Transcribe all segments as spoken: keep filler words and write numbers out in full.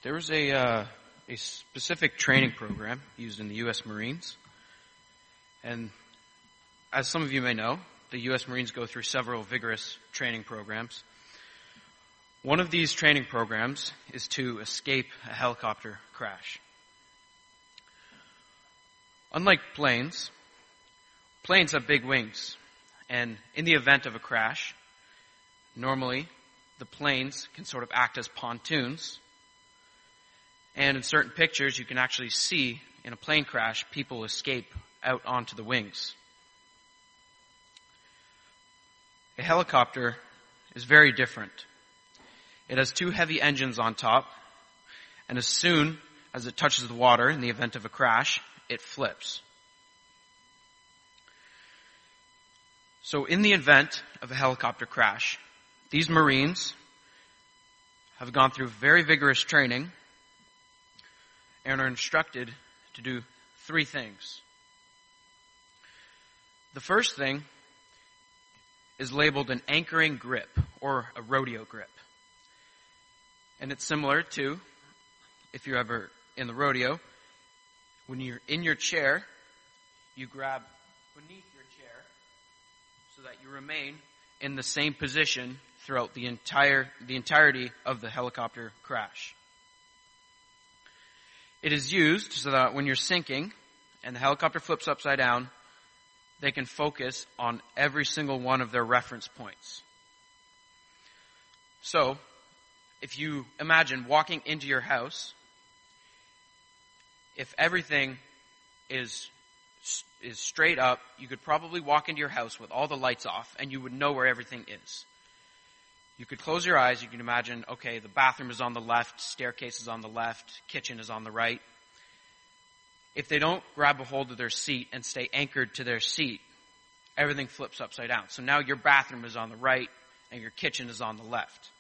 There was a uh, a specific training program used in the U S Marines, and as some of you may know, the U S Marines go through several vigorous training programs. One of these training programs is to escape a helicopter crash. Unlike planes, planes have big wings, and in the event of a crash, normally the planes can sort of act as pontoons. And in certain pictures, you can actually see, in a plane crash, people escape out onto the wings. A helicopter is very different. It has two heavy engines on top, and as soon as it touches the water in the event of a crash, it flips. So in the event of a helicopter crash, these Marines have gone through very vigorous training and are instructed to do three things. The first thing is labeled an anchoring grip, or a rodeo grip. And it's similar to, if you're ever in the rodeo, when you're in your chair, you grab beneath your chair so that you remain in the same position throughout the entire the entirety of the helicopter crash. It is used so that when you're sinking and the helicopter flips upside down, they can focus on every single one of their reference points. So, if you imagine walking into your house, if everything is is straight up, you could probably walk into your house with all the lights off and you would know where everything is. You could close your eyes, you can imagine, okay, the bathroom is on the left, staircase is on the left, kitchen is on the right. If they don't grab a hold of their seat and stay anchored to their seat, everything flips upside down. So now your bathroom is on the right and your kitchen is on the left.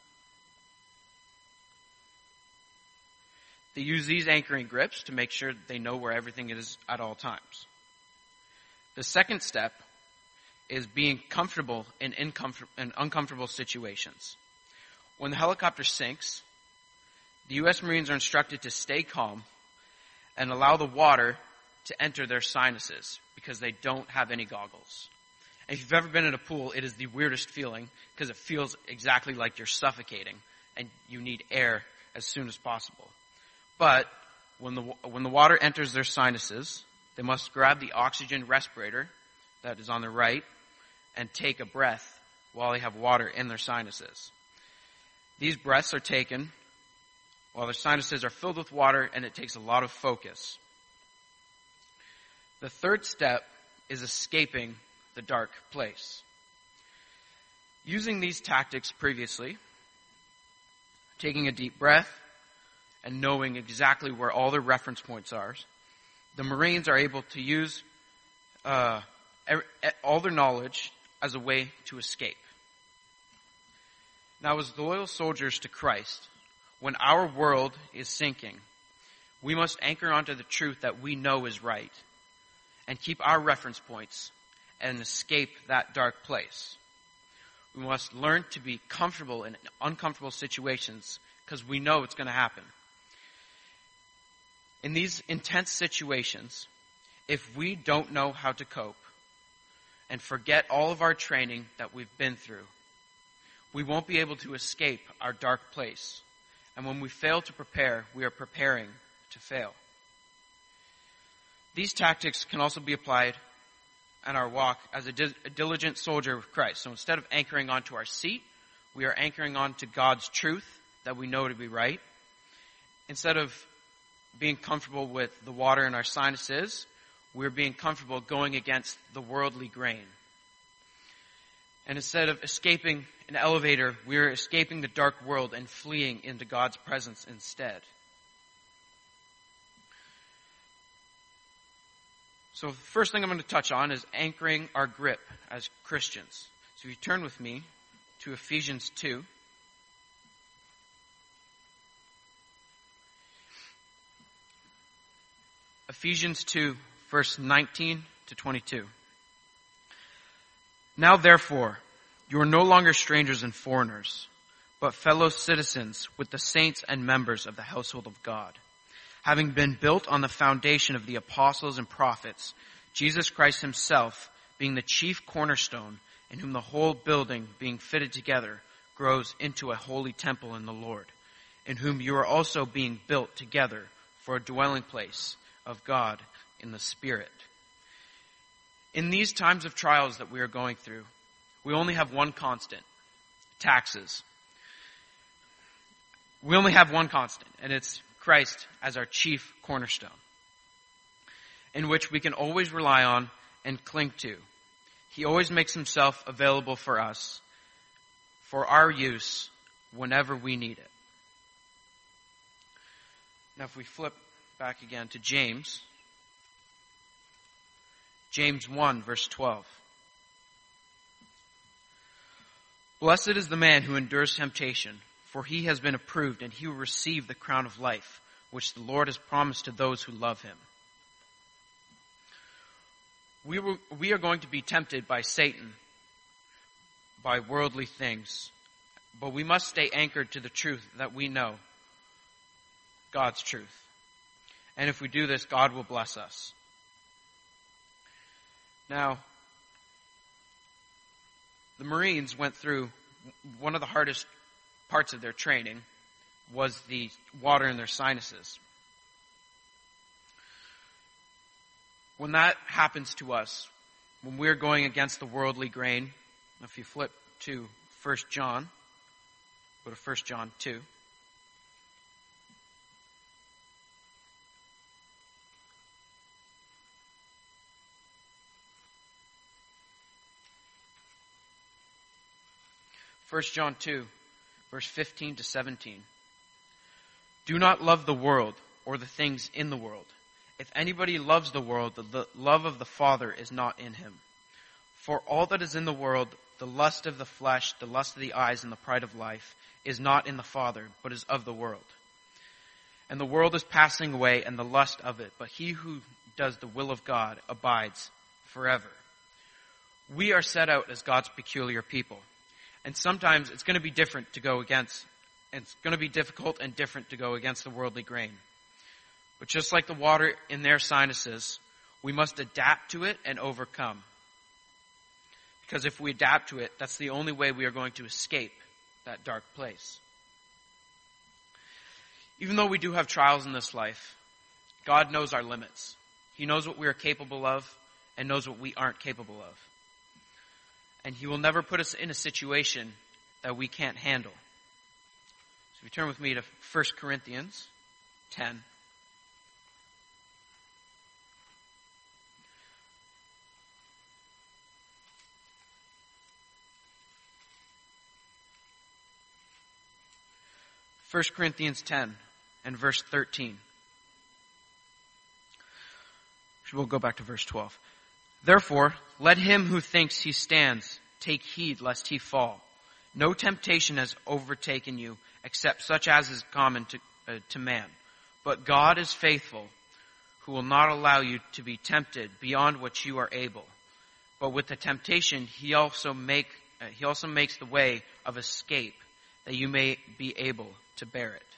They use these anchoring grips to make sure that they know where everything is at all times. The second step is being comfortable in, incomfort- in uncomfortable situations. When the helicopter sinks, the U S Marines are instructed to stay calm and allow the water to enter their sinuses because they don't have any goggles. And if you've ever been in a pool, it is the weirdest feeling because it feels exactly like you're suffocating and you need air as soon as possible. But when the when the water enters their sinuses, they must grab the oxygen respirator that is on their right and take a breath while they have water in their sinuses. These breaths are taken while their sinuses are filled with water, and it takes a lot of focus. The third step is escaping the dark place. Using these tactics previously, taking a deep breath, and knowing exactly where all their reference points are, the Marines are able to use uh, all their knowledge as a way to escape. Now, as loyal soldiers to Christ, when our world is sinking, we must anchor onto the truth that we know is right and keep our reference points and escape that dark place. We must learn to be comfortable in uncomfortable situations because we know it's going to happen. In these intense situations, if we don't know how to cope and forget all of our training that we've been through, we won't be able to escape our dark place. And when we fail to prepare, we are preparing to fail. These tactics can also be applied in our walk as a, di- a diligent soldier of Christ. So instead of anchoring onto our seat, we are anchoring onto God's truth that we know to be right. Instead of being comfortable with the water in our sinuses, we're being comfortable going against the worldly grain. And instead of escaping an elevator, we're escaping the dark world and fleeing into God's presence instead. So the first thing I'm going to touch on is anchoring our grip as Christians. So if you turn with me to Ephesians two. Ephesians two, verse nineteen to twenty-two. Now therefore, you are no longer strangers and foreigners, but fellow citizens with the saints and members of the household of God, having been built on the foundation of the apostles and prophets, Jesus Christ himself being the chief cornerstone, in whom the whole building, being fitted together, grows into a holy temple in the Lord, in whom you are also being built together for a dwelling place of God in the Spirit. In these times of trials that we are going through, we only have one constant: taxes. We only have one constant, and it's Christ as our chief cornerstone, in which we can always rely on and cling to. He always makes himself available for us, for our use, whenever we need it. Now if we flip back again to James, James one, verse twelve. Blessed is the man who endures temptation, for he has been approved, and he will receive the crown of life, which the Lord has promised to those who love him. We, will, we are going to be tempted by Satan, by worldly things, but we must stay anchored to the truth that we know, God's truth. And if we do this, God will bless us. Now, the Marines went through one of the hardest parts of their training was the water in their sinuses. When that happens to us, when we're going against the worldly grain, if you flip to First John, go to First John two. First John two, verse fifteen to seventeen. Do not love the world or the things in the world. If anybody loves the world, the love of the Father is not in him. For all that is in the world, the lust of the flesh, the lust of the eyes, and the pride of life, is not in the Father, but is of the world. And the world is passing away, and the lust of it, but he who does the will of God abides forever. We are set out as God's peculiar people. And sometimes it's going to be different to go against, and it's going to be difficult and different to go against the worldly grain. But just like the water in their sinuses, we must adapt to it and overcome. Because if we adapt to it, that's the only way we are going to escape that dark place. Even though we do have trials in this life, God knows our limits. He knows what we are capable of and knows what we aren't capable of. And he will never put us in a situation that we can't handle. So if you turn with me to First Corinthians ten. First Corinthians ten and verse thirteen. We'll go back to verse twelve. Therefore, let him who thinks he stands take heed lest he fall. No temptation has overtaken you except such as is common to, uh, to man. But God is faithful, who will not allow you to be tempted beyond what you are able. But with the temptation, he also make uh, he also makes the way of escape, that you may be able to bear it.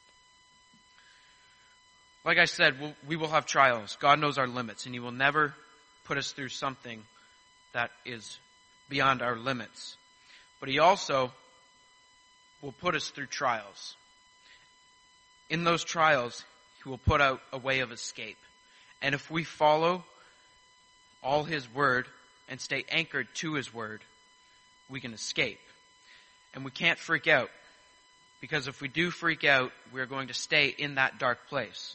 Like I said, we'll, we will have trials. God knows our limits, and he will never put us through something that is beyond our limits. But he also will put us through trials. In those trials, he will put out a way of escape. And if we follow all his word and stay anchored to his word, we can escape. And we can't freak out, because if we do freak out, we're going to stay in that dark place.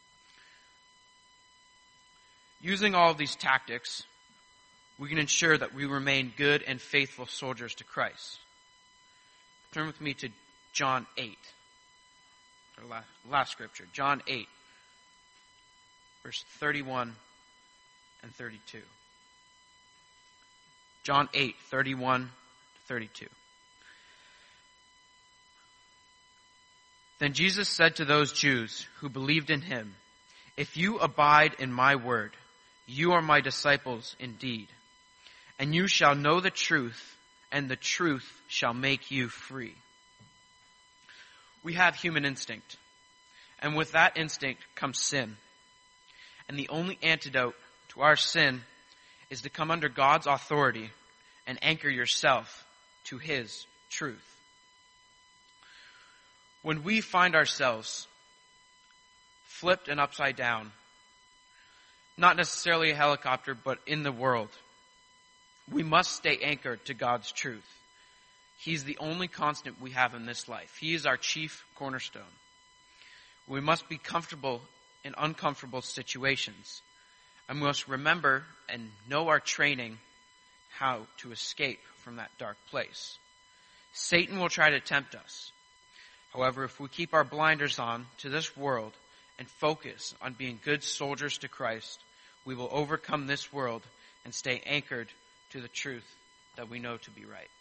Using all of these tactics, we can ensure that we remain good and faithful soldiers to Christ. Turn with me to John eight, our last, last scripture. John eight, verse thirty-one and thirty-two. John eight, thirty-one to thirty-two. Then Jesus said to those Jews who believed in him, "If you abide in my word, you are my disciples indeed, and you shall know the truth, and the truth shall make you free." We have human instinct. And with that instinct comes sin. And the only antidote to our sin is to come under God's authority and anchor yourself to His truth. When we find ourselves flipped and upside down, not necessarily a helicopter, but in the world, we must stay anchored to God's truth. He's the only constant we have in this life. He is our chief cornerstone. We must be comfortable in uncomfortable situations. And we must remember and know our training how to escape from that dark place. Satan will try to tempt us. However, if we keep our blinders on to this world and focus on being good soldiers to Christ, we will overcome this world and stay anchored to the truth that we know to be right.